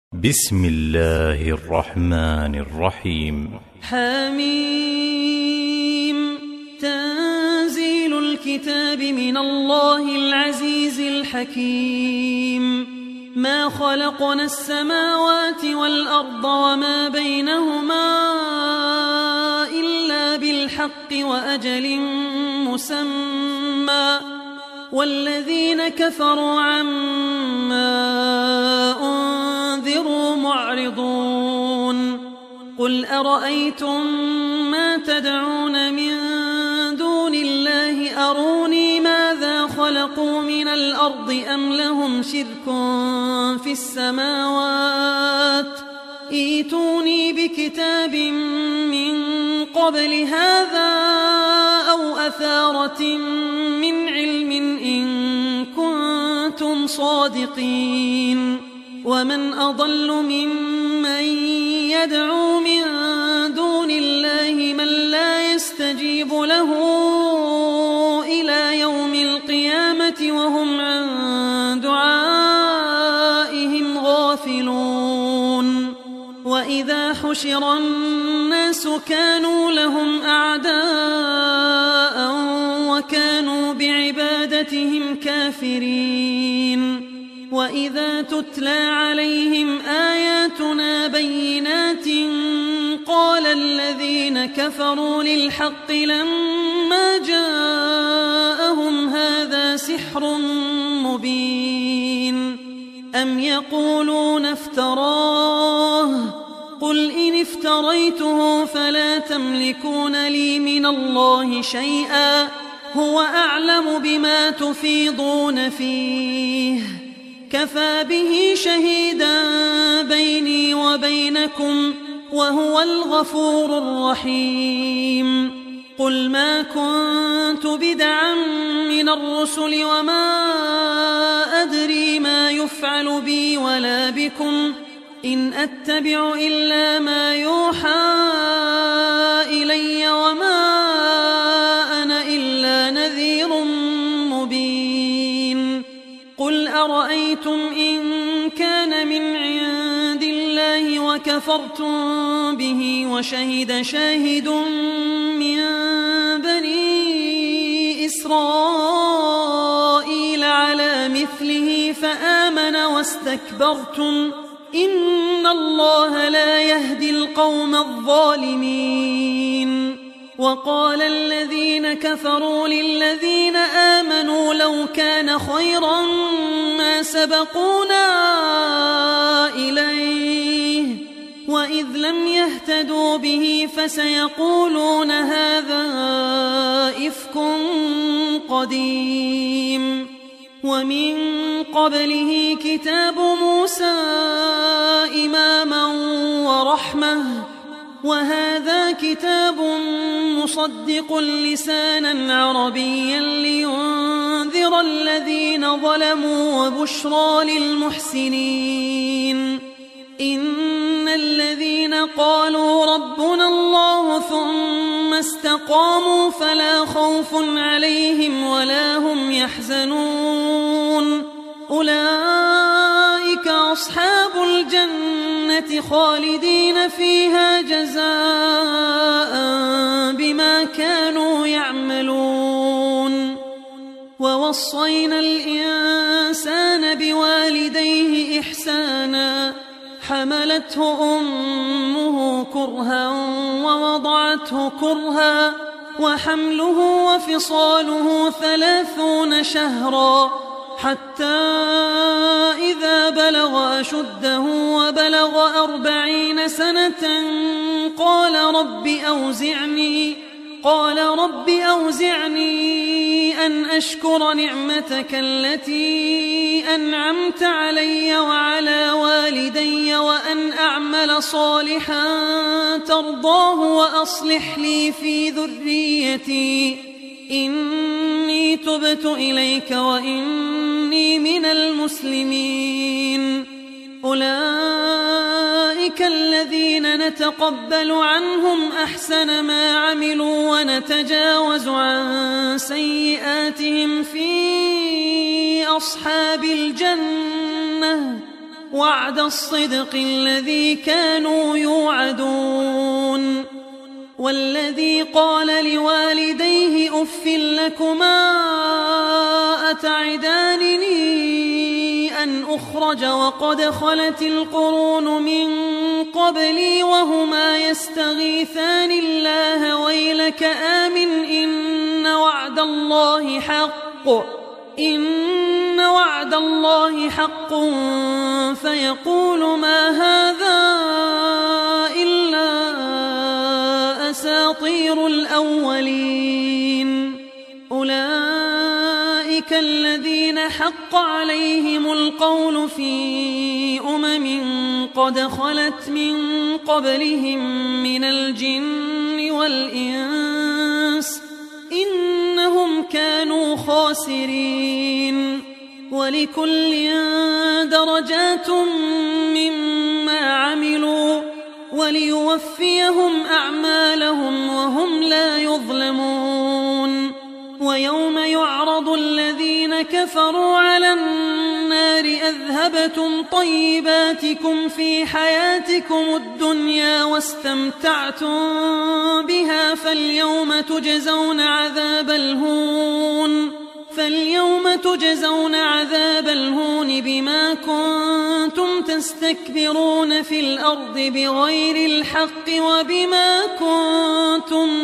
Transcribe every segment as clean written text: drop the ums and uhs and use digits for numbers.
بسم الله الرحمن الرحيم. حميم. تنزيل الكتاب من الله العزيز الحكيم. ما خلقنا السماوات والأرض وما بينهما إلا بالحق وأجل مسمى، والذين كفروا عما أنذروا معرضون. قل أرأيتم ما تدعون من دون الله أروني ماذا خلقوا من الأرض أم لهم شرك في السماوات، ائتوني بكتاب من قبل هذا أو أثارة من علم إن كنتم صادقين. ومن أضل ممن يدعو من دون الله من لا يستجيب له إلى يوم القيامة وهم عن دعائهم غافلون. وإذا حشر الناس كانوا لهم أعداء وكانوا بعبادتهم كافرين. وإذا تتلى عليهم آياتنا بينات قال الذين كفروا للحق لما جاءهم هذا سحر مبين. أم يقولون افتراه، قل إن افتريته فلا تملكون لي من الله شيئا، هو أعلم بما تفيضون فيه، كفى به شهيدا بيني وبينكم وهو الغفور الرحيم. قل ما كنت بدعا من الرسل وما أدري ما يفعل بي ولا بكم، إن أتبع إلا ما يوحى إلي وما أنا إلا نذير مبين. قل أرأيتم إن كان من عند الله وكفرتم به وشهد شاهد من بني إسرائيل على مثله فآمن واستكبرتم، إن الله لا يهدي القوم الظالمين. وقال الذين كفروا للذين آمنوا لو كان خيرا ما سبقونا إليه، وإذ لم يهتدوا به فسيقولون هذا إفك قديم. ومن قبله كتاب موسى إماما ورحمة، وهذا كتاب مصدق لسانا عربيا لينذر الذين ظلموا وبشرى للمحسنين. إن الذين قالوا ربنا الله ثم استقاموا فلا خوف عليهم ولا هم يحزنون، أولئك أصحاب الجنة خالدين فيها جزاء بما كانوا يعملون. ووصينا الإنسان بوالديه إحسانا، حملته أمه كرها ووضعته كرها، وحمله وفصاله 30 شهرا، حتى إذا بلغ أشده وبلغ 40 سنة قال رب أوزعني أن أشكر نعمتك التي أنعمت علي وعلى والدي وأن أعمل صالحا ترضاه وأصلح لي في ذريتي إني تبت إليك وإني من المسلمين. أولئك الذين نتقبل عنهم أحسن ما عملوا ونتجاوز عن سيئاتهم في أصحاب الجنة، وعد الصدق الذي كانوا يوعدون والذي قال لوالديه أف لكما أتعدانني أن أخرج وقد خلت القرون من قبلي وهما يستغيثان الله ويلك آمن إن وعد الله حق فيقول ما هذا إلا أساطير الأولين أولئك الذين حق عليهم القول في قد خلت من قبلهم من الجن والإنس إنهم كانوا خاسرين ولكل درجات مما عملوا وليوفيهم أعمالهم وهم لا يظلمون ويوم يعرض الذين كفروا على النار أذهبتم طيباتكم في حياتكم الدنيا واستمتعتم بها فاليوم تجزون عذاب الهون بما كنتم تستكبرون في الأرض بغير الحق وبما كنتم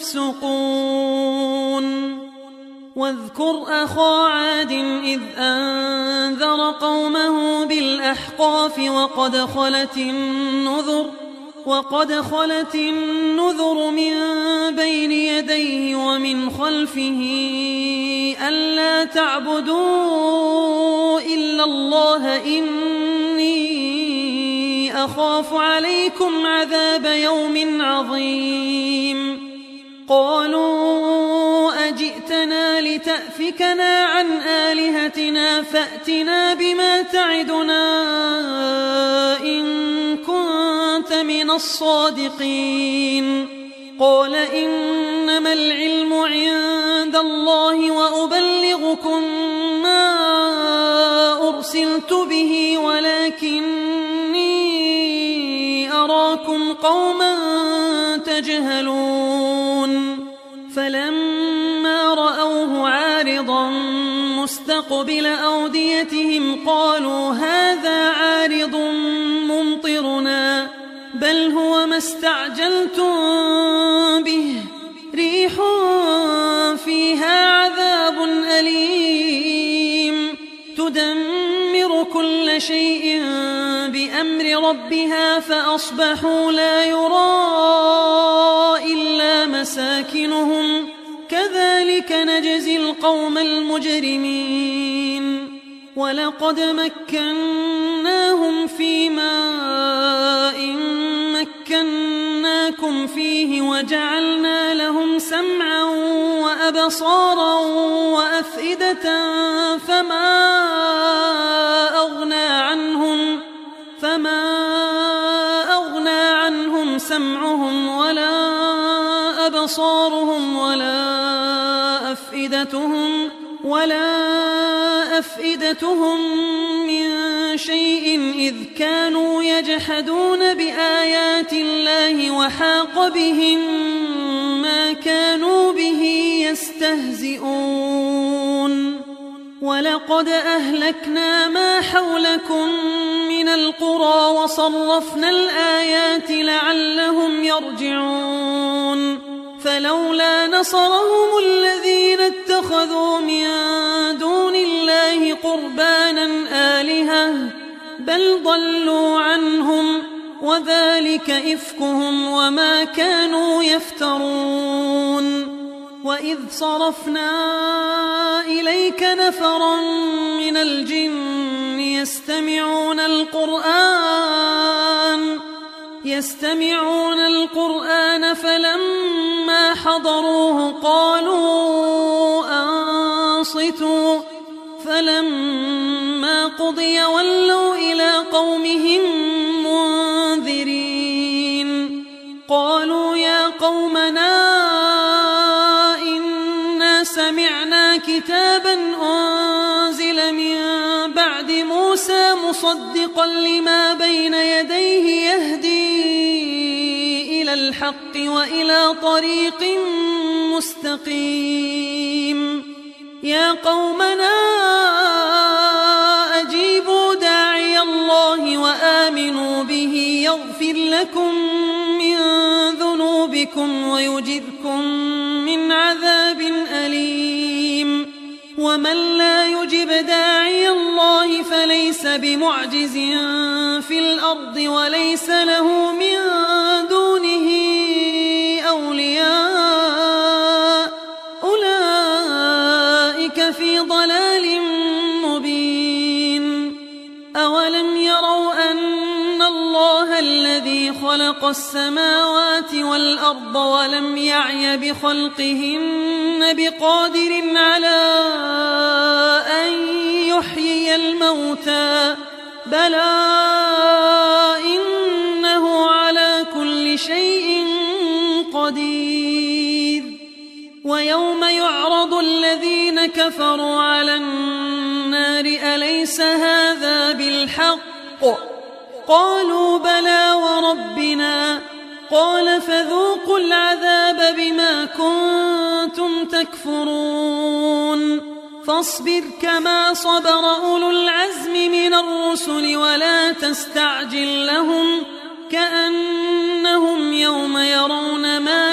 تفسقون واذكر أخا عاد إذ أنذر قومه بالأحقاف وقد خلت النذر من بين يديه ومن خلفه ألا تعبدوا إلا الله إني أخاف عليكم عذاب يوم عظيم قالوا أجئتنا لتأفكنا عن آلهتنا فأتنا بما تعدنا إن كنت من الصادقين قال إنما العلم عند الله وأبلغكم ما أرسلت به ولكني أراكم قوما تجهلون فلما رأوه عارضا مستقبل أوديتهم قالوا هذا عارض ممطرنا بل هو ما استعجلتم به ريح فيها عذاب أليم تدمر كل شيء بأمر ربها فأصبحوا لا يرى إلا مساكنهم كذلك نجزي القوم المجرمين ولقد مكناهم في ماء مكناكم فيه وجعلنا لهم سمعا وأبصارا وأفئدة فما أغنى عنهم سمعهم ولا أبصارهم ولا أفئدتهم من شيء إذ كانوا يجحدون بآيات الله وحاق بهم ما كانوا به يستهزئون ولقد أهلكنا ما حولكم من القرى وصرفنا الآيات لعلهم يرجعون فلولا نصرهم الذين اتخذوا من دون الله قربانا آلهة بل ضلوا عنهم وذلك إفكهم وما كانوا يفترون وإذ صرفنا إليك نفرا من الجن يستمعون القرآن فلما حضروه قالوا أنصتوا فلما قضي ولوا إلى قومهم منذرين قالوا يا قومنا إنا سمعنا كتابا أنزل من بعد موسى مصدقا لما بين يديه يهدي إلى الحق وإلى طريق مستقيم يا قومنا أجيبوا داعي الله وآمنوا به يغفر لكم من ذنوبكم ويجركم من عذاب أليم ومن لا يجب داعي الله فليس بمعجز في الأرض وليس له من دونه أولياء أولئك في ضلال مبين أولم يروا أن الله الذي خلق السماوات والأرض ولم يعي بخلقهن بقادر على أن يحيي الموتى بلى إنه على كل شيء قدير ويوم يعرض الذين كفروا على النار أليس هذا بالحق قالوا بلى وربنا قال فذوقوا العذاب بما كنتم تكفرون فاصبر كما صبر أولو العزم من الرسل ولا تستعجل لهم كأنهم يوم يرون ما